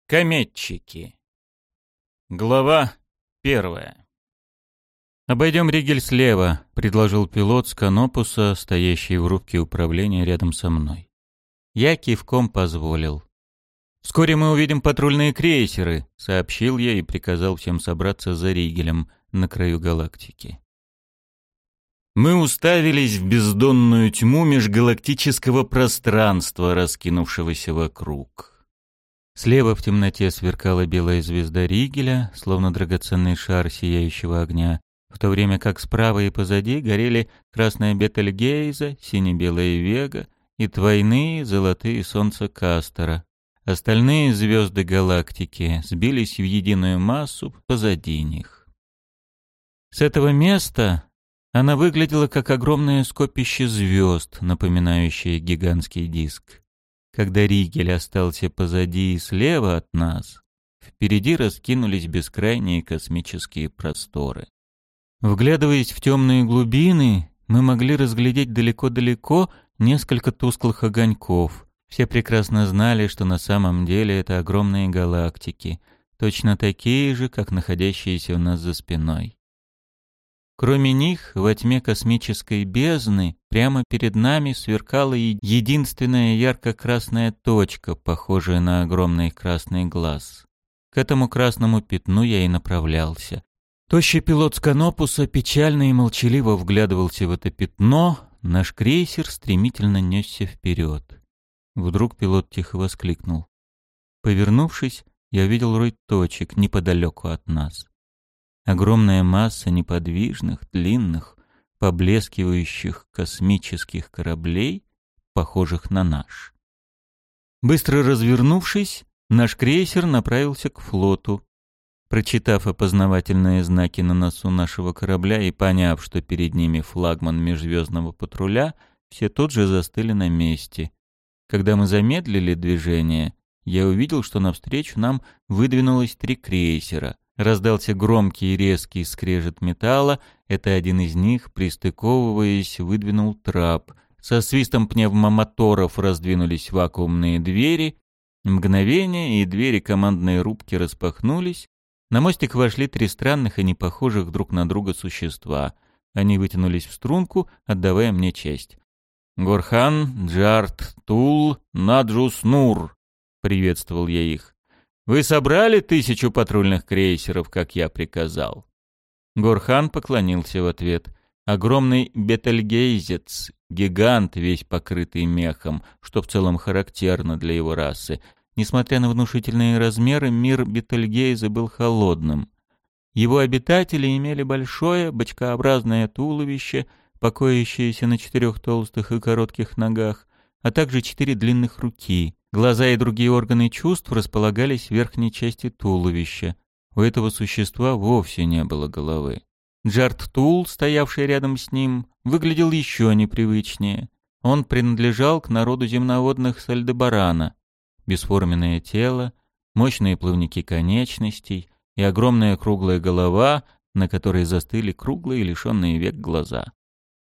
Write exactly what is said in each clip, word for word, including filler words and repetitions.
Кометчики. Глава первая. «Обойдем Ригель слева», — предложил пилот с Канопуса, стоящий в рубке управления рядом со мной. Я кивком позволил. «Вскоре мы увидим патрульные крейсеры», — сообщил я и приказал всем собраться за Ригелем на краю галактики. Мы уставились в бездонную тьму межгалактического пространства, раскинувшегося вокруг. Слева в темноте сверкала белая звезда Ригеля, словно драгоценный шар сияющего огня, в то время как справа и позади горели красная Бетельгейза, сине-белая Вега и двойные золотые солнца Кастора. Остальные звезды галактики сбились в единую массу позади них. С этого места она выглядела как огромное скопище звезд, напоминающее гигантский диск. Когда Ригель остался позади и слева от нас, впереди раскинулись бескрайние космические просторы. Вглядываясь в темные глубины, мы могли разглядеть далеко-далеко несколько тусклых огоньков. Все прекрасно знали, что на самом деле это огромные галактики, точно такие же, как находящиеся у нас за спиной. Кроме них, во тьме космической бездны прямо перед нами сверкала единственная ярко-красная точка, похожая на огромный красный глаз. К этому красному пятну я и направлялся. Тощий пилот с Канопуса печально и молчаливо вглядывался в это пятно, наш крейсер стремительно несся вперед. Вдруг пилот тихо воскликнул. Повернувшись, я увидел рой точек неподалеку от нас. Огромная масса неподвижных, длинных, поблескивающих космических кораблей, похожих на наш. Быстро развернувшись, наш крейсер направился к флоту. Прочитав опознавательные знаки на носу нашего корабля и поняв, что перед ними флагман межзвездного патруля, все тут же застыли на месте. Когда мы замедлили движение, я увидел, что навстречу нам выдвинулось три крейсера. Раздался громкий и резкий скрежет металла, это один из них, пристыковываясь, выдвинул трап. Со свистом пневмомоторов раздвинулись вакуумные двери. Мгновение, и двери командной рубки распахнулись. На мостик вошли три странных и не похожих друг на друга существа. Они вытянулись в струнку, отдавая мне честь. «Горхан, Джарт, Тул, Наджус, Нур», — приветствовал я их. «Вы собрали тысячу патрульных крейсеров, как я приказал?» Горхан поклонился в ответ. Огромный бетельгейзец, гигант, весь покрытый мехом, что в целом характерно для его расы. Несмотря на внушительные размеры, мир Бетельгейза был холодным. Его обитатели имели большое бочкообразное туловище, покоящееся на четырех толстых и коротких ногах, а также четыре длинных руки. Глаза и другие органы чувств располагались в верхней части туловища. У этого существа вовсе не было головы. Джарт-Тул, стоявший рядом с ним, выглядел еще непривычнее. Он принадлежал к народу земноводных с Альдебарана. Бесформенное тело, мощные плавники конечностей и огромная круглая голова, на которой застыли круглые, лишенные век глаза.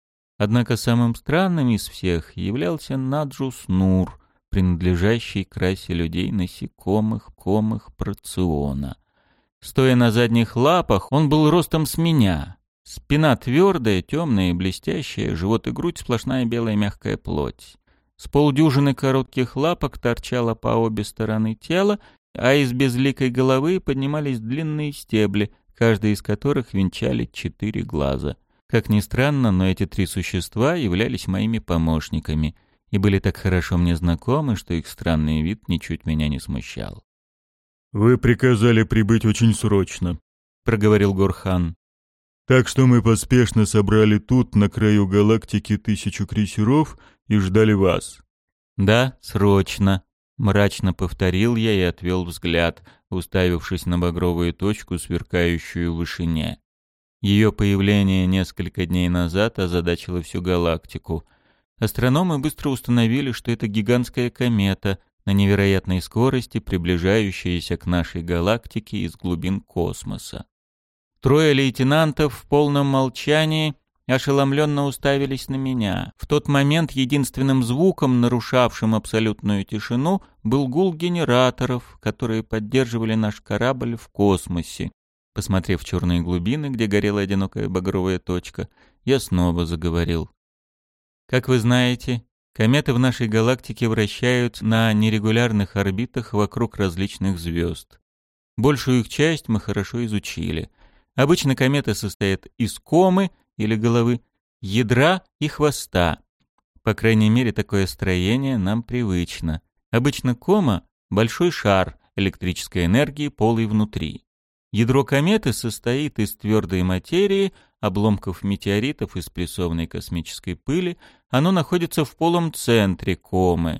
Однако самым странным из всех являлся Наджус Нур, принадлежащий к расе людей насекомых, комых, проциона. Стоя на задних лапах, он был ростом с меня. Спина твердая, темная и блестящая, живот и грудь сплошная белая мягкая плоть. С полдюжины коротких лапок торчало по обе стороны тела, а из безликой головы поднимались длинные стебли, каждый из которых венчали четыре глаза. Как ни странно, но эти три существа являлись моими помощниками и были так хорошо мне знакомы, что их странный вид ничуть меня не смущал. «Вы приказали прибыть очень срочно», — проговорил Горхан. «Так что мы поспешно собрали тут, на краю галактики, тысячу крейсеров и ждали вас». «Да, срочно», — мрачно повторил я и отвел взгляд, уставившись на багровую точку, сверкающую в вышине. Ее появление несколько дней назад озадачило всю галактику. Астрономы быстро установили, что это гигантская комета на невероятной скорости, приближающаяся к нашей галактике из глубин космоса. Трое лейтенантов в полном молчании ошеломленно уставились на меня. В тот момент единственным звуком, нарушавшим абсолютную тишину, был гул генераторов, которые поддерживали наш корабль в космосе. Посмотрев в черные глубины, где горела одинокая багровая точка, я снова заговорил. Как вы знаете, кометы в нашей галактике вращают на нерегулярных орбитах вокруг различных звезд. Большую их часть мы хорошо изучили. Обычно кометы состоят из комы или головы, ядра и хвоста. По крайней мере, такое строение нам привычно. Обычно кома — большой шар электрической энергии, полый внутри. Ядро кометы состоит из твердой материи, обломков метеоритов и спрессованной космической пыли. Оно находится в полом центре комы.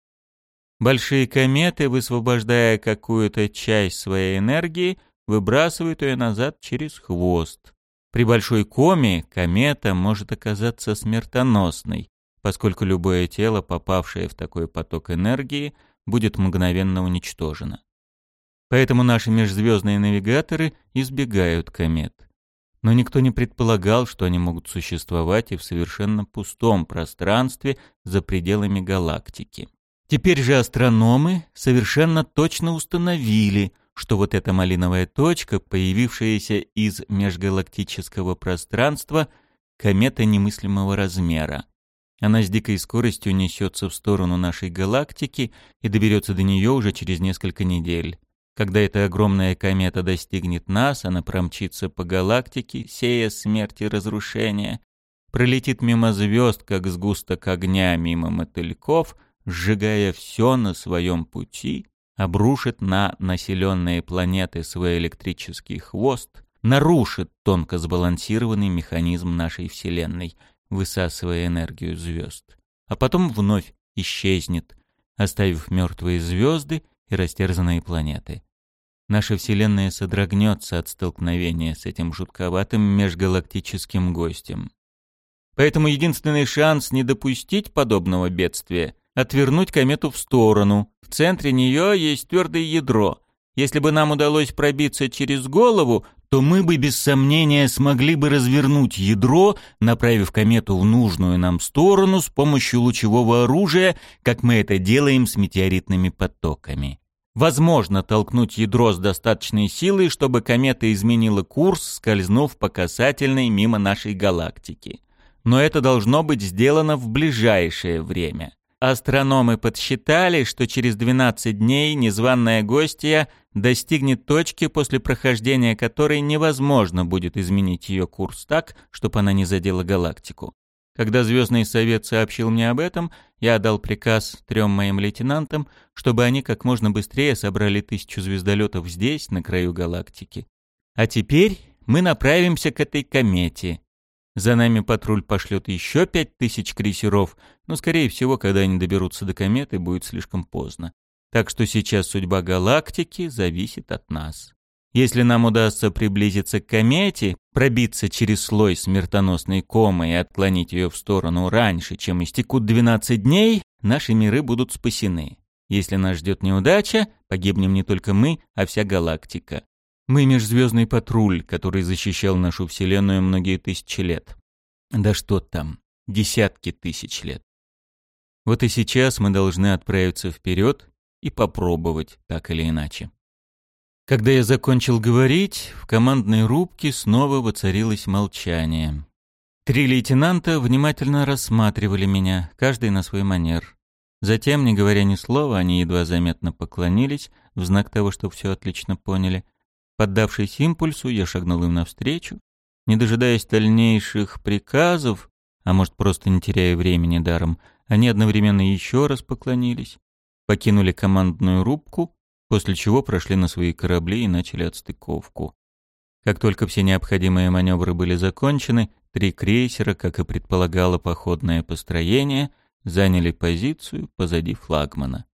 Большие кометы, высвобождая какую-то часть своей энергии, выбрасывают ее назад через хвост. При большой коме комета может оказаться смертоносной, поскольку любое тело, попавшее в такой поток энергии, будет мгновенно уничтожено. Поэтому наши межзвездные навигаторы избегают комет. Но никто не предполагал, что они могут существовать и в совершенно пустом пространстве за пределами галактики. Теперь же астрономы совершенно точно установили, что вот эта малиновая точка, появившаяся из межгалактического пространства, комета немыслимого размера. Она с дикой скоростью несется в сторону нашей галактики и доберется до нее уже через несколько недель. Когда эта огромная комета достигнет нас, она промчится по галактике, сея смерть и разрушение, пролетит мимо звезд, как сгусток огня мимо мотыльков, сжигая все на своем пути, обрушит на населенные планеты свой электрический хвост, нарушит тонко сбалансированный механизм нашей Вселенной, высасывая энергию звезд, а потом вновь исчезнет, оставив мертвые звезды и растерзанные планеты. Наша Вселенная содрогнется от столкновения с этим жутковатым межгалактическим гостем. Поэтому единственный шанс не допустить подобного бедствия — отвернуть комету в сторону. В центре нее есть твердое ядро. Если бы нам удалось пробиться через голову, то мы бы без сомнения смогли бы развернуть ядро, направив комету в нужную нам сторону с помощью лучевого оружия, как мы это делаем с метеоритными потоками. Возможно толкнуть ядро с достаточной силой, чтобы комета изменила курс, скользнув по касательной мимо нашей галактики. Но это должно быть сделано в ближайшее время. Астрономы подсчитали, что через двенадцать дней незваная гостья достигнет точки, после прохождения которой невозможно будет изменить ее курс так, чтобы она не задела галактику. Когда Звездный совет сообщил мне об этом, я отдал приказ трем моим лейтенантам, чтобы они как можно быстрее собрали тысячу звездолетов здесь, на краю галактики. А теперь мы направимся к этой комете. За нами патруль пошлет еще пять тысяч крейсеров, но, скорее всего, когда они доберутся до кометы, будет слишком поздно. Так что сейчас судьба галактики зависит от нас. Если нам удастся приблизиться к комете, пробиться через слой смертоносной комы и отклонить ее в сторону раньше, чем истекут двенадцать дней, наши миры будут спасены. Если нас ждет неудача, погибнем не только мы, а вся галактика. Мы межзвездный патруль, который защищал нашу Вселенную многие тысячи лет. Да что там, десятки тысяч лет. Вот и сейчас мы должны отправиться вперед и попробовать так или иначе. Когда я закончил говорить, в командной рубке снова воцарилось молчание. Три лейтенанта внимательно рассматривали меня, каждый на свой манер. Затем, не говоря ни слова, они едва заметно поклонились в знак того, что все отлично поняли. Поддавшись импульсу, я шагнул им навстречу. Не дожидаясь дальнейших приказов, а может, просто не теряя времени даром, они одновременно еще раз поклонились, покинули командную рубку, после чего прошли на свои корабли и начали отстыковку. Как только все необходимые маневры были закончены, три крейсера, как и предполагало походное построение, заняли позицию позади флагмана.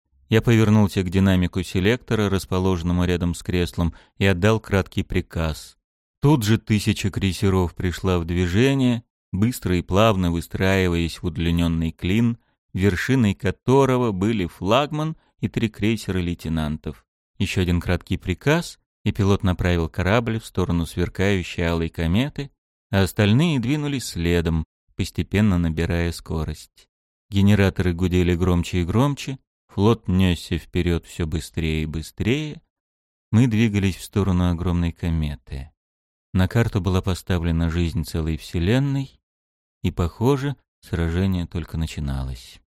Я повернулся к динамику селектора, расположенному рядом с креслом, и отдал краткий приказ. Тут же тысяча крейсеров пришла в движение, быстро и плавно выстраиваясь в удлиненный клин, вершиной которого были флагман и три крейсера лейтенантов. Еще один краткий приказ, и пилот направил корабль в сторону сверкающей алой кометы, а остальные двинулись следом, постепенно набирая скорость. Генераторы гудели громче и громче, флот несся вперед все быстрее и быстрее. Мы двигались в сторону огромной кометы. На карту была поставлена жизнь целой Вселенной, и, похоже, сражение только начиналось.